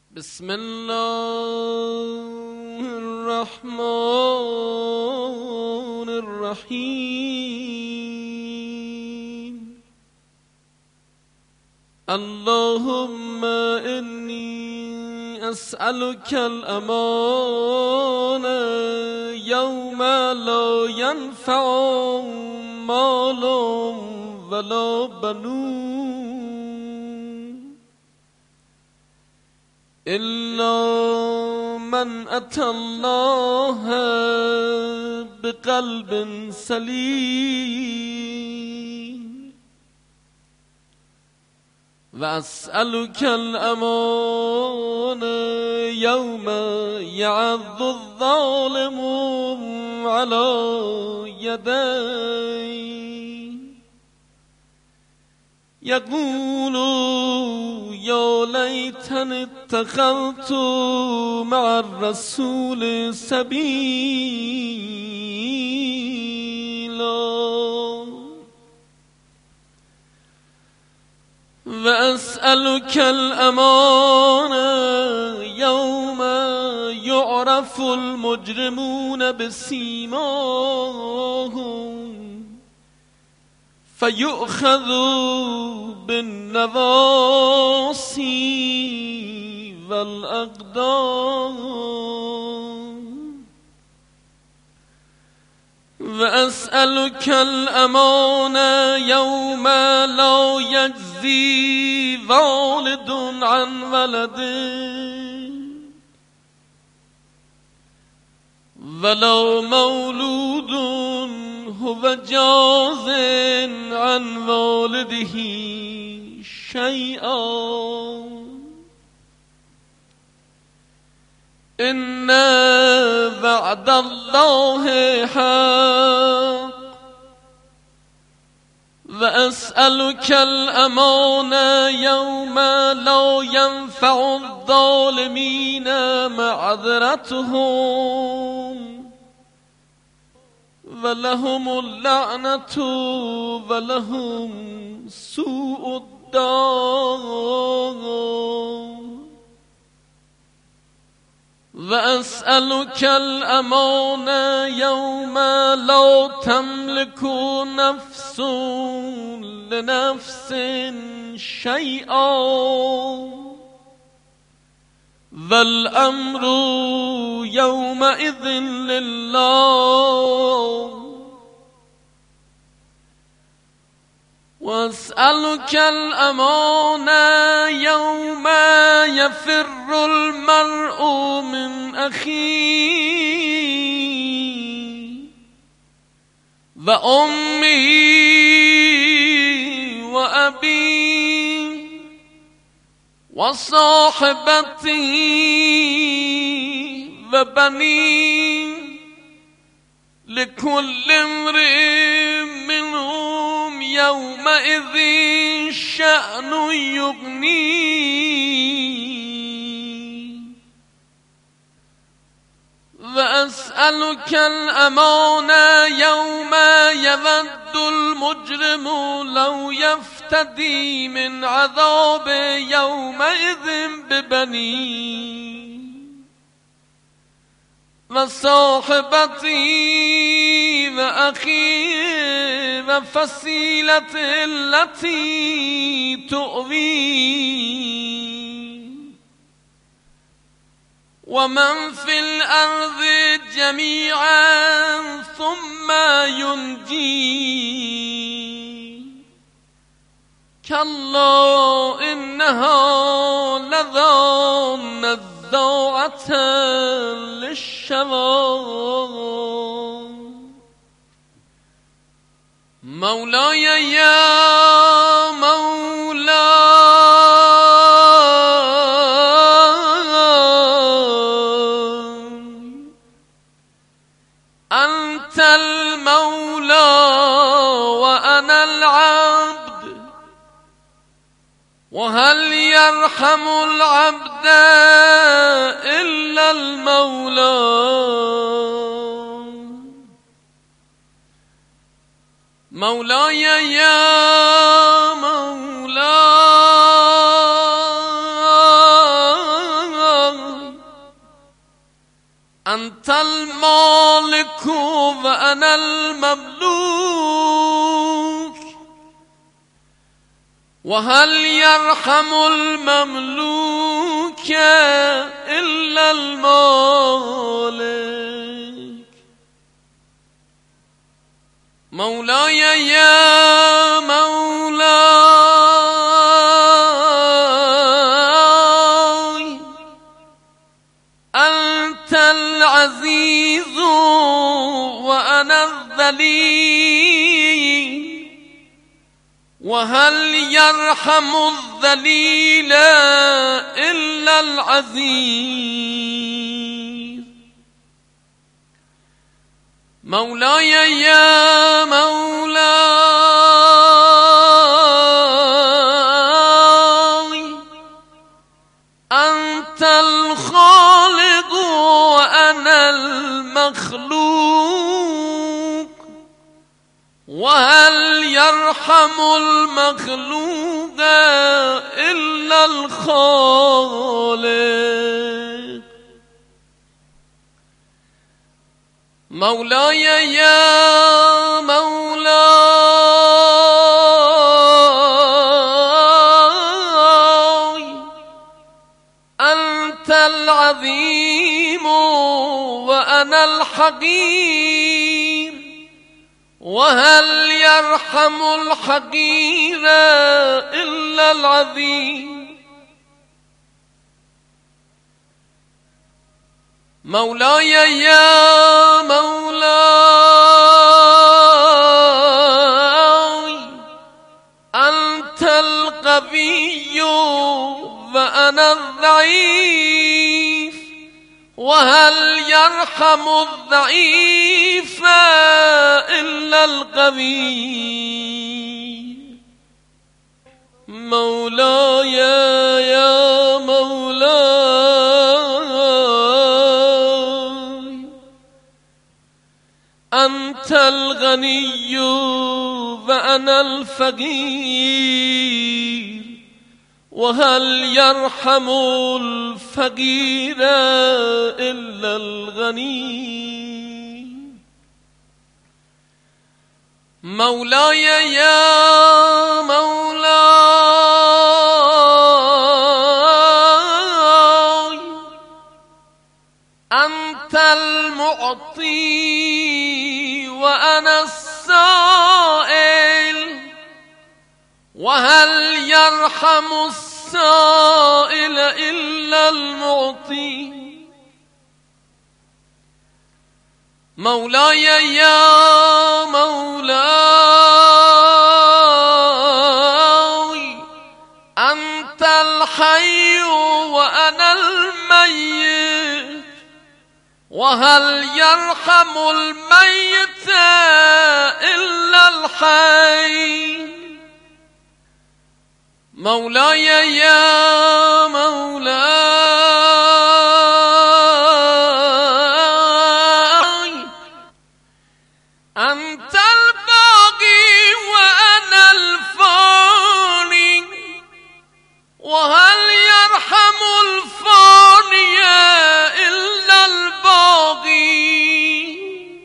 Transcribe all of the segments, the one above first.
بسم الله الرحمن الرحیم. اللهم إني أسألك الأمان يوم لا ينفع مال ولا بنون إلا من أتى الله بقلب سليم. وأسألك الأمان يوم يعض الظالم على يديه يقول يا ليتني اتخذت مع الرسول سبيلا. وأسألك الأمان يوم يعرف المجرمون بسيماهم فيؤخذ بالنواصي والأقدام. وأسألك الأمان يوم لا يجزي والد عن ولده ولا مولود هو جاز عن والده شيئا إن وعد الله حق. وأسألك الأمان يوم لا ينفع الظالمين معذرتهم ولهم اللعنة ولهم سوء الدار. وأسألك الأمان يوم لا تملك نفس لنفس شيئا والأمر يومئذ لله. وأسألك الأمان يوم يفر المرء من أخيه وأمه وأبيه وصاحبته وبنيه لكل امرئ منهم يومئذ شأن يغنيه. وأسألك الأمان يوم يود المجرم لو يفتدي من عذاب يومئذ ببنيه وصاحبتي وأخي وفصيلتي التي تؤوي ومن في الأرض جميعا ثم ينجي. كلا إنها لظى نزاعة للشوى مولاي يا مولاي أنت المولى وأنا العبد وهل يرحم العبد إلا المولى. مولاي يا مولاي أنت المالك وأنا المملوك، وهل يرحم المملوك إلا المالك. مولاي يا مولاي، أنت العزيز وأنا الذليل، وهل يرحم الذليل إلا العزيز. مولاي يا مولاي، أنت الخالق وأنا المخلوق، وهل يرحم المخلوق إلا الخالق. مولاي يا مولاي، أنت العظيم وأنا الحقير، وهل يرحم الحقير إلا العظيم. مولاي يا مولاي، أنت القوي وأنا الضعيف، وهل يرحم الضعيف إلا القوي. مولاي يا مولاي، أنت الغني وأنا الفقير، وهل يرحم الفقير إلا الغني. مولاي يا مولاي، أنت المعطي وأنا السائل، وهل يرحم السائل إلا المعطي. مولاي يا مولاي، أنت الحي وأنا الميت، وهل يرحم الميت إلا الحي. مولاي يا مولاي، أنت الباقي وأنا الفاني، وهل يرحم الفاني إلا الباقي.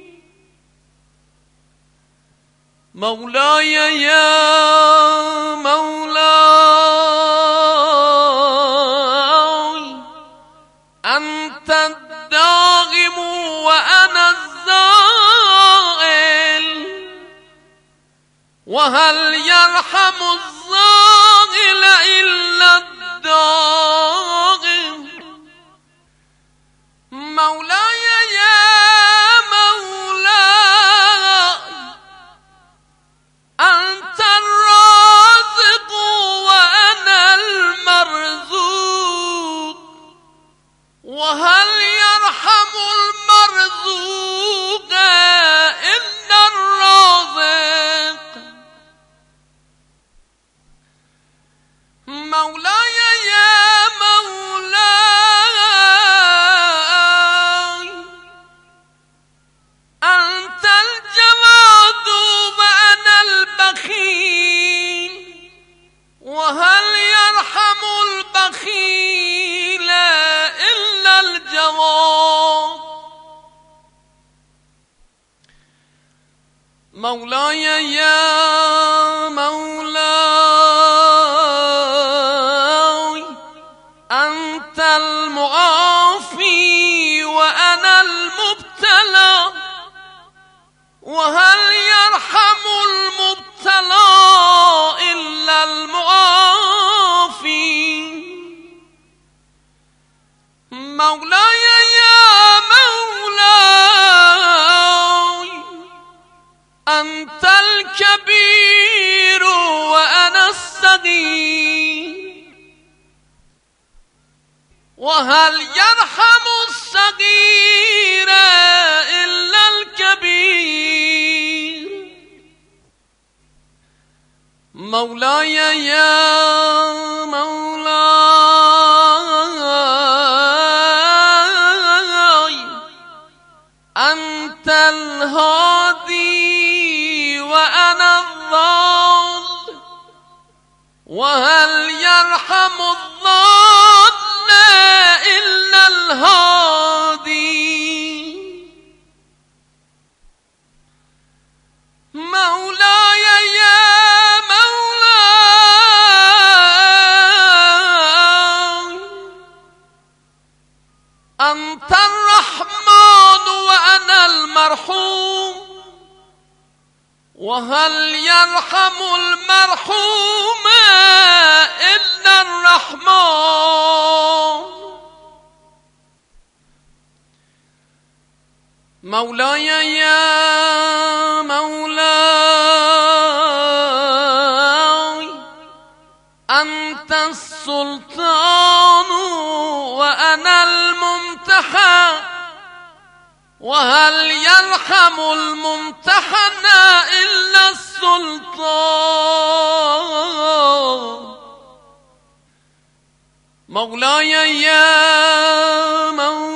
مولاي يا مولاي، أنت الداغم وأنا الزائل، وهل يرحم الزائل إلا الداغم. مولاي يا مولاي، أنت الرازق وأنا المرزوق، وهل يرحم المرزوق إلا الرازق. مولاي يا مولاي، أنت الجواد وأنا البخيل، وهل يرحم البخيل إلا الجواد. مولاي يا مولاي أنت المعافي وأنا المبتلى، وهل يرحم المبتلى إلا المعافي. مولاي يا مولاي أنت الكبير وأنا الصغير، وهل يرحم الصغير إلا الكبير. مولاي يا مولاي أنت الهادي وأنا الضال، وهل يرحم الضال إلا الهادي. مولاي يا مولاي أنت الرحمن وأنا المرحوم، وهل يرحم المرحوم إلا الرحمن. مولاي يا مولاي أنت السلطان وأنا الممتحن، وهل يرحم الممتحن إلا السلطان. مولاي يا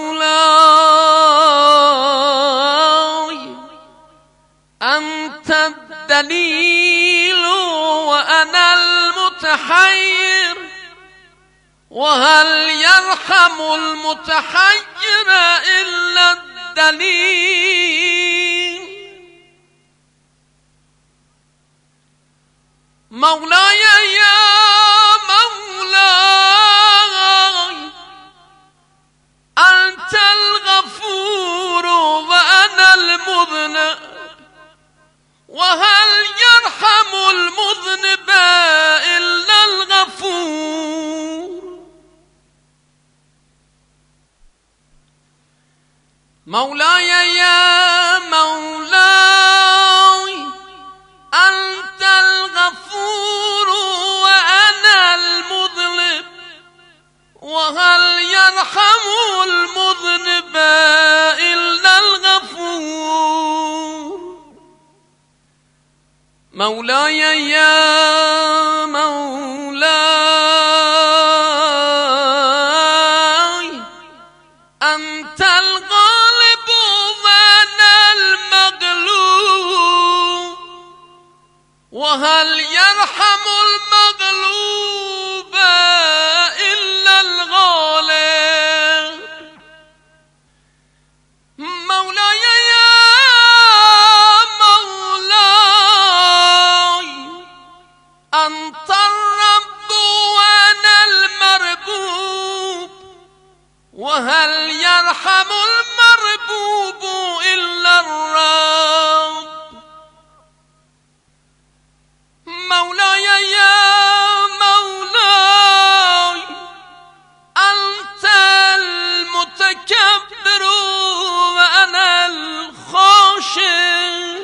مولاي أنت الدليل وأنا المتحير، وهل يرحم المتحير إلا الدليل. مولاي يا مولاي أنت الغفور وأنا المذنب، وهل يرحم المذنب إلا الغفور. مولاي يا مولاي أنت الغفور وأنا المذنب، وهل يرحم المذنب إلا الغفور. مولاي يا مولاي أنت الغالب وأنا المغلوب، وهل يرحم المغلوب إلا الغالب. مولاي يا مولاي أنت الرب وأنا المربوب، وهل يرحم المربوب إلا الرب. مولاي يا مولاي أنت المتكبر وأنا الخاشع،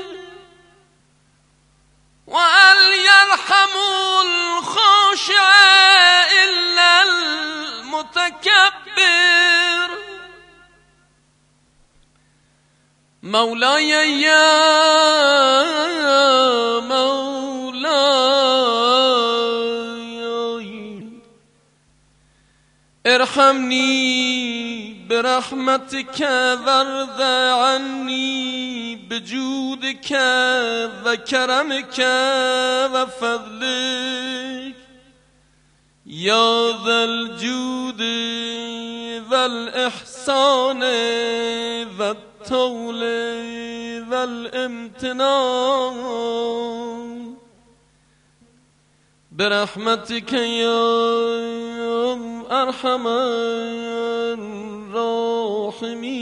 وهل يرحم الخاشع إلا المتكبر. مولاي يا مولاي ارحمني برحمتك وارض عني بجودك وكرمك وفضلك يا ذا الجود والإحسان والتوفيق الطول والامتنان برحمتك يا أرحم الراحمين.